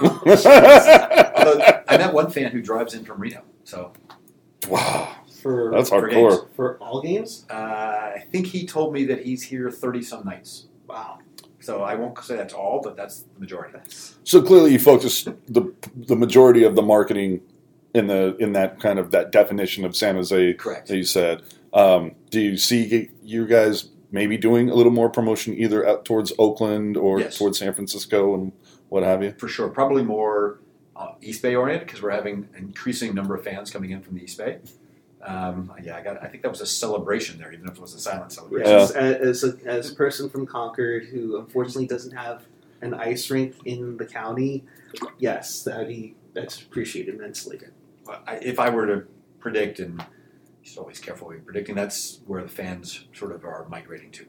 Speaker 2: I, although I met one fan who drives in from Reno, so
Speaker 1: Wow,
Speaker 3: For
Speaker 1: that's
Speaker 2: for
Speaker 1: hardcore.
Speaker 3: for all games.
Speaker 2: uh, I think he told me that he's here thirty some nights.
Speaker 3: Wow,
Speaker 2: So I won't say that's all, but that's the majority.
Speaker 3: that's
Speaker 1: So clearly, you focus the the majority of the marketing in the in that kind of that definition of San Jose
Speaker 2: Correct.
Speaker 1: that you said. Um, do you see you guys maybe doing a little more promotion either out towards Oakland or
Speaker 2: Yes.
Speaker 1: towards San Francisco and what have you?
Speaker 2: For sure. Probably more uh, East Bay oriented because we're having an increasing number of fans coming in from the East Bay. Um, yeah, I got. I think that was a celebration there, even if it was a silent celebration.
Speaker 1: Yeah.
Speaker 3: as, as, a, as a person from Concord who unfortunately doesn't have an ice rink in the county. Yes, that be that's appreciated immensely.
Speaker 2: I, if I were to predict, and just always careful when you're predicting, that's where the fans sort of are migrating to.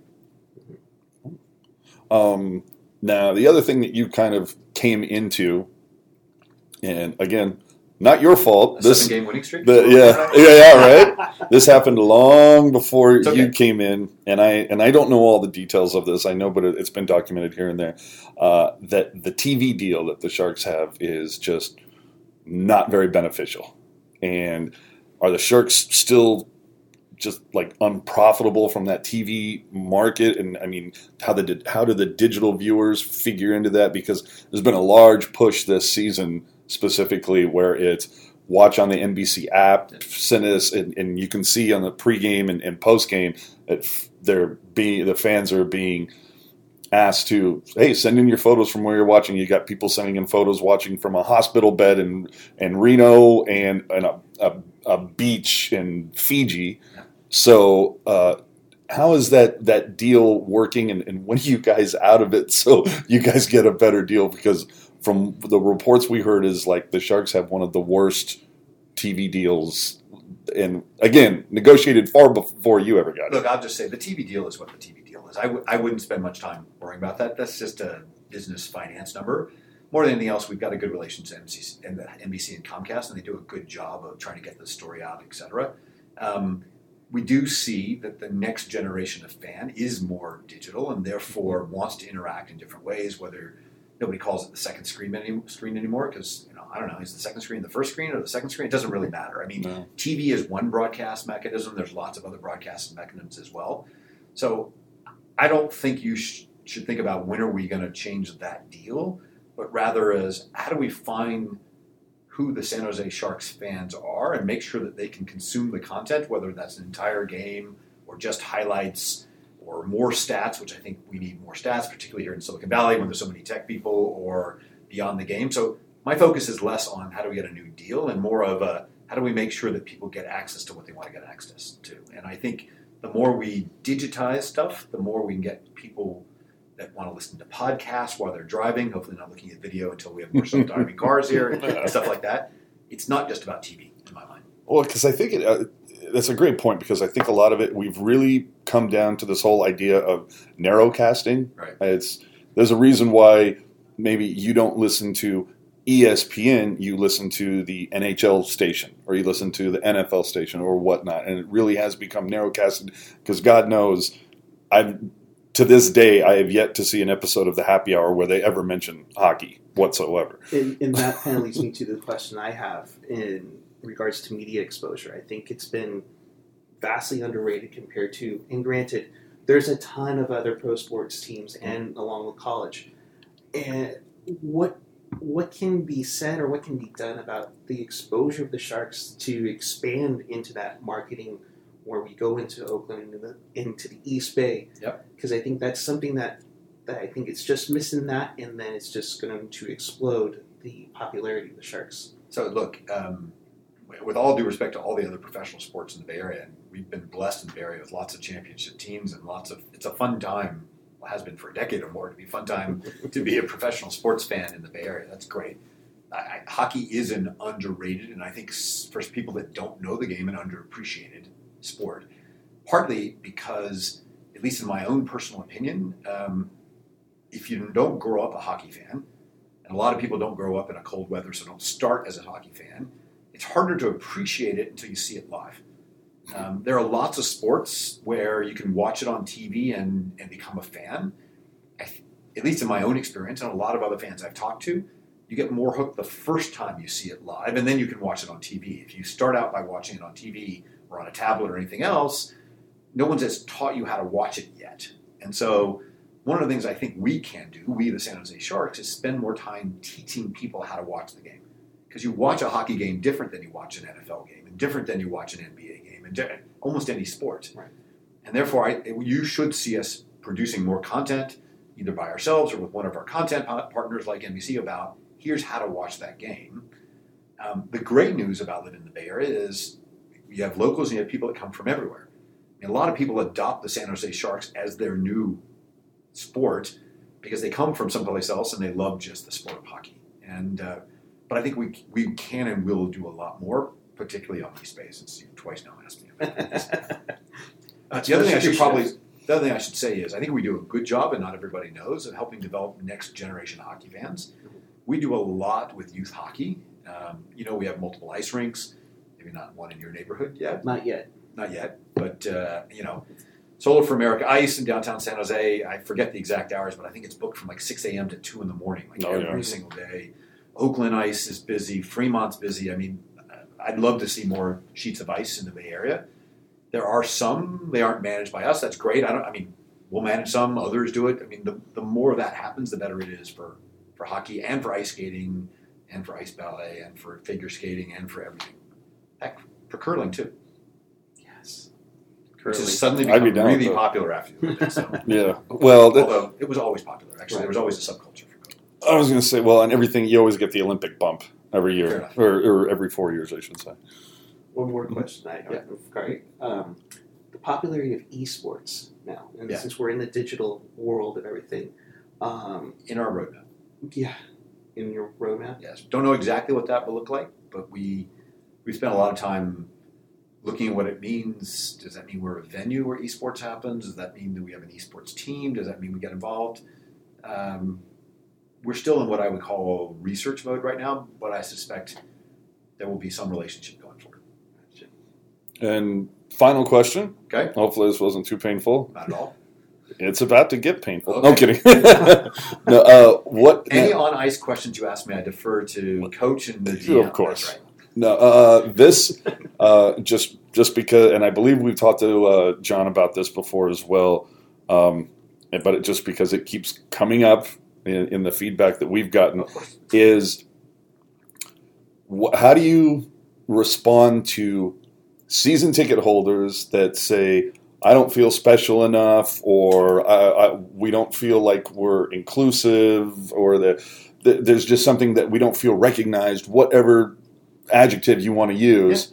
Speaker 1: Um, now, the other thing that you kind of came into, and again, not your fault.
Speaker 2: A
Speaker 1: This,
Speaker 2: seven game winning streak.
Speaker 1: the, yeah, yeah, yeah, right. This happened long before
Speaker 2: It's okay.
Speaker 1: you came in, and I and I don't know all the details of this. I know, but it, it's been documented here and there. Uh, that the T V deal that the Sharks have is just not very beneficial. And are the Sharks still just like unprofitable from that T V market? And I mean, how the how do the digital viewers figure into that? Because there's been a large push this season specifically where it's watch on the N B C app, send us, and, and you can see on the pregame and, and postgame that they're being the fans are being asked to, hey, send in your photos from where you're watching. You got people sending in photos watching from a hospital bed in, in Reno and, and a, a, a beach in Fiji. So uh, how is that, that deal working, and, and when are you guys out of it so you guys get a better deal? Because from the reports we heard is like the Sharks have one of the worst T V deals, and again, negotiated far before you ever got it.
Speaker 2: Look, I'll just say the T V deal is what the T V deal is. I, w- I wouldn't spend much time worrying about that. That's just a business finance number. More than anything else, we've got a good relationship with N B C and Comcast, and they do a good job of trying to get the story out, et cetera. Um, we do see that the next generation of fan is more digital and therefore wants to interact in different ways, whether nobody calls it the second screen, any, screen anymore because, you know, I don't know, is the second screen the first screen or the second screen? It doesn't really matter. I mean, no. T V is one broadcast mechanism. There's lots of other broadcast mechanisms as well. So I don't think you sh- should think about when are we going to change that deal, but rather as how do we find who the San Jose Sharks fans are and make sure that they can consume the content, whether that's an entire game or just highlights or more stats, which I think we need more stats, particularly here in Silicon Valley when there's so many tech people, or beyond the game. So my focus is less on how do we get a new deal and more of a how do we make sure that people get access to what they want to get access to. And I think the more we digitize stuff, the more we can get people that want to listen to podcasts while they're driving, hopefully not looking at video until we have more self-driving cars here and stuff like that. It's not just about T V in my mind.
Speaker 1: Well, because I think it, uh, that's a great point, because I think a lot of it, we've really come down to this whole idea of narrowcasting.
Speaker 2: Right.
Speaker 1: It's, there's a reason why maybe you don't listen to E S P N, you listen to the N H L station, or you listen to the N F L station or whatnot. And it really has become narrowcasted because God knows I've, to this day, I have yet to see an episode of the Happy Hour where they ever mention hockey whatsoever.
Speaker 3: And, and that kind of leads me to the question I have in regards to media exposure. I think it's been vastly underrated compared to, and granted, there's a ton of other pro sports teams and along with college. And what what can be said or what can be done about the exposure of the Sharks to expand into that marketing where we go into Oakland and into the, into the East Bay?
Speaker 2: Yep.
Speaker 3: Because I think that's something that, that I think it's just missing that, and then it's just going to explode the popularity of the Sharks.
Speaker 2: So look, um, with all due respect to all the other professional sports in the Bay Area, and we've been blessed in the Bay Area with lots of championship teams and lots of, it's a fun time, well, has been for a decade or more, to be a fun time to be a professional sports fan in the Bay Area. That's great. I, I, hockey is an underrated, and I think for people that don't know the game, an underappreciated sport. Partly because, at least in my own personal opinion, um, if you don't grow up a hockey fan, and a lot of people don't grow up in a cold weather, so don't start as a hockey fan, it's harder to appreciate it until you see it live. Um, there are lots of sports where you can watch it on T V and, and become a fan. I, at least in my own experience, and a lot of other fans I've talked to, you get more hooked the first time you see it live, and then you can watch it on T V. If you start out by watching it on T V or on a tablet or anything else, no one has taught you how to watch it yet. And so one of the things I think we can do, we the San Jose Sharks, is spend more time teaching people how to watch the game. Because you watch a hockey game different than you watch an N F L game, and different than you watch an N B A game, and di- almost any sport.
Speaker 3: Right.
Speaker 2: And therefore, I, you should see us producing more content, either by ourselves or with one of our content partners like N B C, about here's how to watch that game. Um, the great news about living in the Bay Area is you have locals and you have people that come from everywhere. And a lot of people adopt the San Jose Sharks as their new sport because they come from someplace else and they love just the sport of hockey. And uh, but I think we we can and will do a lot more, particularly on East Bay, since you've twice now asked me about this. uh, the other thing I should probably the other thing I should say is I think we do a good job, and not everybody knows, of helping develop next generation hockey fans. We do a lot with youth hockey. Um, you know, we have multiple ice rinks. Maybe not one in your neighborhood yet.
Speaker 3: Not yet.
Speaker 2: Not yet, but uh, you know, Solar for America Ice in downtown San Jose. I forget the exact hours, but I think it's booked from like six a.m. to two in the morning, like
Speaker 1: oh,
Speaker 2: every
Speaker 1: yeah.
Speaker 2: single day. Oakland Ice is busy. Fremont's busy. I mean, I'd love to see more sheets of ice in the Bay Area. There are some, they aren't managed by us. That's great. I don't. I mean, we'll manage some, others do it. I mean, the, the more of that happens, the better it is for, for hockey and for ice skating and for ice ballet and for figure skating and for everything. Heck, for curling too.
Speaker 3: Yes.
Speaker 2: Which
Speaker 3: Curling.
Speaker 2: has suddenly
Speaker 1: I'd be
Speaker 2: become
Speaker 1: down with
Speaker 2: really
Speaker 1: that.
Speaker 2: popular after the Olympics. So.
Speaker 1: Yeah. Well, that,
Speaker 2: Although it was always popular. Actually, there was always a subculture for curling.
Speaker 1: I was going to say, well, and everything, you always get the Olympic bump every
Speaker 2: Fair
Speaker 1: year,
Speaker 2: enough.
Speaker 1: or, or every four years, I should say.
Speaker 3: One more question I have.
Speaker 2: Yeah.
Speaker 3: Sorry. Um, the popularity of esports now, and
Speaker 2: Yeah.
Speaker 3: since we're in the digital world of everything, um,
Speaker 2: In our roadmap.
Speaker 3: yeah, in your roadmap.
Speaker 2: Yes. Don't know exactly what that will look like, but we we spent a lot of time looking at what it means. Does that mean we're a venue where esports happens? Does that mean that we have an esports team? Does that mean we get involved? Um, we're still in what I would call research mode right now, but I suspect there will be some relationship going forward.
Speaker 1: And final question.
Speaker 2: Okay?
Speaker 1: Hopefully this wasn't too painful.
Speaker 2: Not at all.
Speaker 1: It's about to get painful.
Speaker 2: Okay.
Speaker 1: No kidding. no, uh, what?
Speaker 2: Any on ice questions you ask me, I defer to coach and the G M.
Speaker 1: Of course.
Speaker 2: That's right.
Speaker 1: No, uh, this uh, just just because, and I believe we've talked to uh, John about this before as well. Um, but it, just because it keeps coming up in, in the feedback that we've gotten,
Speaker 2: Of course.
Speaker 1: is wh- how do you respond to season ticket holders that say, I don't feel special enough, or I, I, we don't feel like we're inclusive, or that the, there's just something that we don't feel recognized, whatever adjective you want to use,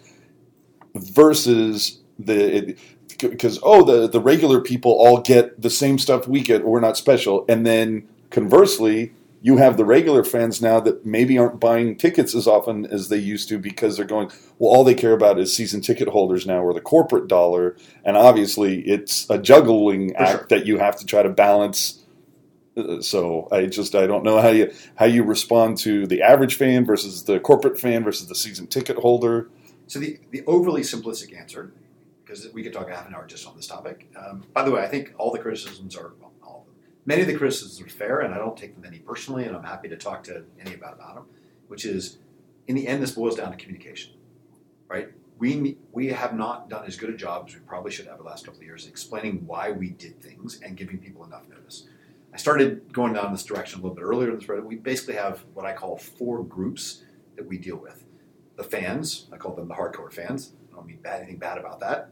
Speaker 1: versus the because oh the the regular people all get the same stuff we get, or we're not special, and then conversely, you have the regular fans now that maybe aren't buying tickets as often as they used to because they're going, well, all they care about is season ticket holders now, or the corporate dollar, and obviously it's a juggling
Speaker 2: For
Speaker 1: act
Speaker 2: sure.
Speaker 1: that you have to try to balance. Uh, So I just I don't know how you how you respond to the average fan versus the corporate fan versus the season ticket holder.
Speaker 2: So the, the overly simplistic answer, because we could talk a half an hour just on this topic. Um, by the way, I think all the criticisms are, well, all of them. Many of the criticisms are fair, and I don't take them any personally, and I'm happy to talk to any about about them. Which is, in the end, this boils down to communication, right? We we have not done as good a job as we probably should have the last couple of years explaining why we did things and giving people enough notice. I started going down this direction a little bit earlier in this Reddit. We basically have what I call four groups that we deal with. The fans, I call them the hardcore fans. I don't mean bad, anything bad about that.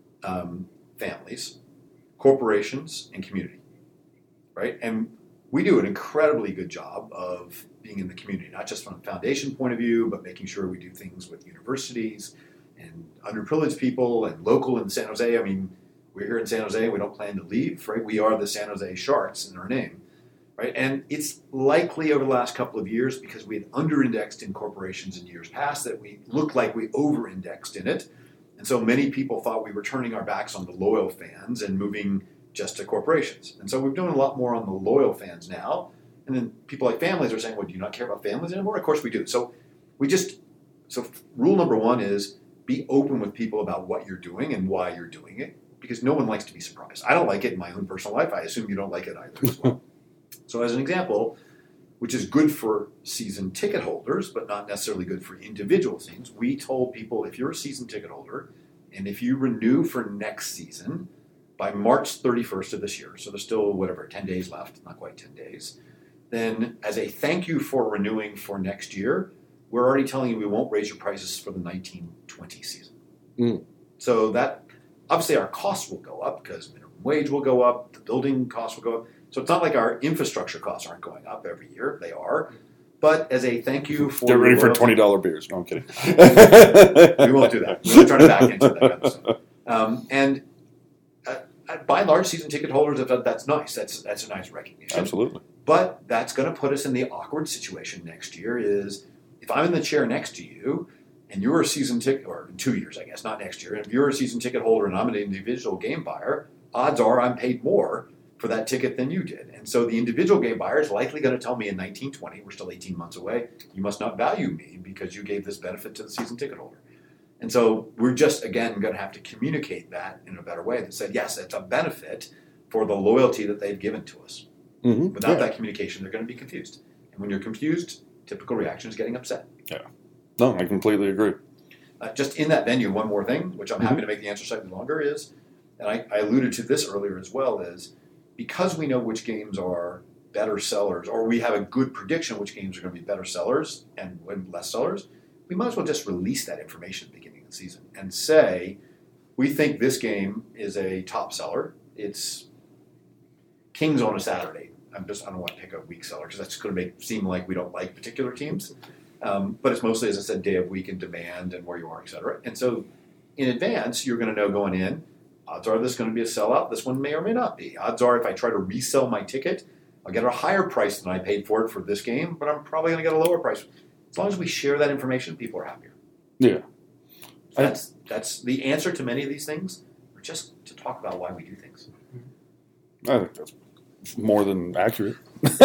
Speaker 2: Um, families, corporations, and community, right? And we do an incredibly good job of being in the community, not just from a foundation point of view, but making sure we do things with universities and underprivileged people and local in San Jose. I mean, we're here in San Jose. We don't plan to leave, right? We are the San Jose Sharks in our name, right? And it's likely over the last couple of years, because we had under-indexed in corporations in years past, that we looked like we over-indexed in it. And so many people thought we were turning our backs on the loyal fans and moving just to corporations. And so we're doing a lot more on the loyal fans now. And then people like families are saying, well, do you not care about families anymore? Of course we do. So we just, so rule number one is be open with people about what you're doing and why you're doing it, because no one likes to be surprised. I don't like it in my own personal life. I assume you don't like it either as well. So as an example, which is good for season ticket holders, but not necessarily good for individual teams, we told people, if you're a season ticket holder, and if you renew for next season by March thirty-first of this year, so there's still, whatever, ten days left, not quite ten days, then as a thank you for renewing for next year, we're already telling you we won't raise your prices for the nineteen twenty season.
Speaker 1: Mm.
Speaker 2: So that, obviously our costs will go up because minimum wage will go up, the building costs will go up. So it's not like our infrastructure costs aren't going up every year. They are. But as a thank you for...
Speaker 1: Get ready
Speaker 2: your
Speaker 1: for
Speaker 2: loyalty-
Speaker 1: twenty dollar beers. No, I'm kidding.
Speaker 2: We won't do that. We're trying to back into that kind of stuff. Um, and uh, by and large, season ticket holders, that's nice. That's that's a nice recognition.
Speaker 1: Absolutely.
Speaker 2: But that's going to put us in the awkward situation next year is, if I'm in the chair next to you, and you're a season ticket, or in two years, I guess, not next year, and if you're a season ticket holder and I'm an individual game buyer, odds are I'm paid more for that ticket than you did. And so the individual game buyer is likely going to tell me in nineteen twenty, we're still eighteen months away, you must not value me because you gave this benefit to the season ticket holder. And so we're just, again, going to have to communicate that in a better way that said, yes, it's a benefit for the loyalty that they've given to us.
Speaker 1: Mm-hmm.
Speaker 2: Without
Speaker 1: Yeah.
Speaker 2: that communication, they're going to be confused. And when you're confused, typical reaction is getting upset.
Speaker 1: No, I completely agree.
Speaker 2: Uh, just in that venue, one more thing, which I'm
Speaker 1: Mm-hmm.
Speaker 2: happy to make the answer slightly longer, is, and I, I alluded to this earlier as well, is because we know which games are better sellers, or we have a good prediction which games are going to be better sellers and when less sellers, we might as well just release that information at the beginning of the season and say, we think this game is a top seller. It's Kings on a Saturday. I'm just I don't want to pick a weak seller because that's going to make seem like we don't like particular teams. Um, but it's mostly, as I said, day of week and demand and where you are, et cetera. And so in advance, you're going to know going in, odds are this is going to be a sellout. This one may or may not be. Odds are if I try to resell my ticket, I'll get a higher price than I paid for it for this game, but I'm probably going to get a lower price. As long as we share that information, people are happier.
Speaker 1: Yeah.
Speaker 2: So that's, that's the answer to many of these things, or just to talk about why we do things.
Speaker 1: I think that's more than accurate.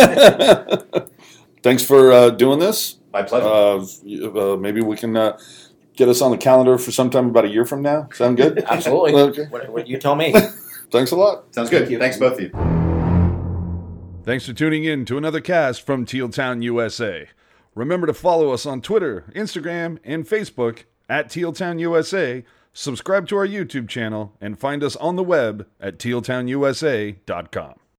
Speaker 1: Thanks for uh, doing this.
Speaker 2: My pleasure.
Speaker 1: Uh, uh, maybe we can uh, get us on the calendar for sometime about a year from now. Sound good?
Speaker 5: Absolutely.
Speaker 1: Okay.
Speaker 5: What, what you tell me.
Speaker 1: Thanks a lot.
Speaker 2: Sounds good.
Speaker 3: Thank you.
Speaker 2: Thanks, both of you.
Speaker 6: Thanks for tuning in to another cast from Teal Town, U S A. Remember to follow us on Twitter, Instagram, and Facebook at Teal Town U S A. Subscribe to our YouTube channel and find us on the web at teal town u s a dot com.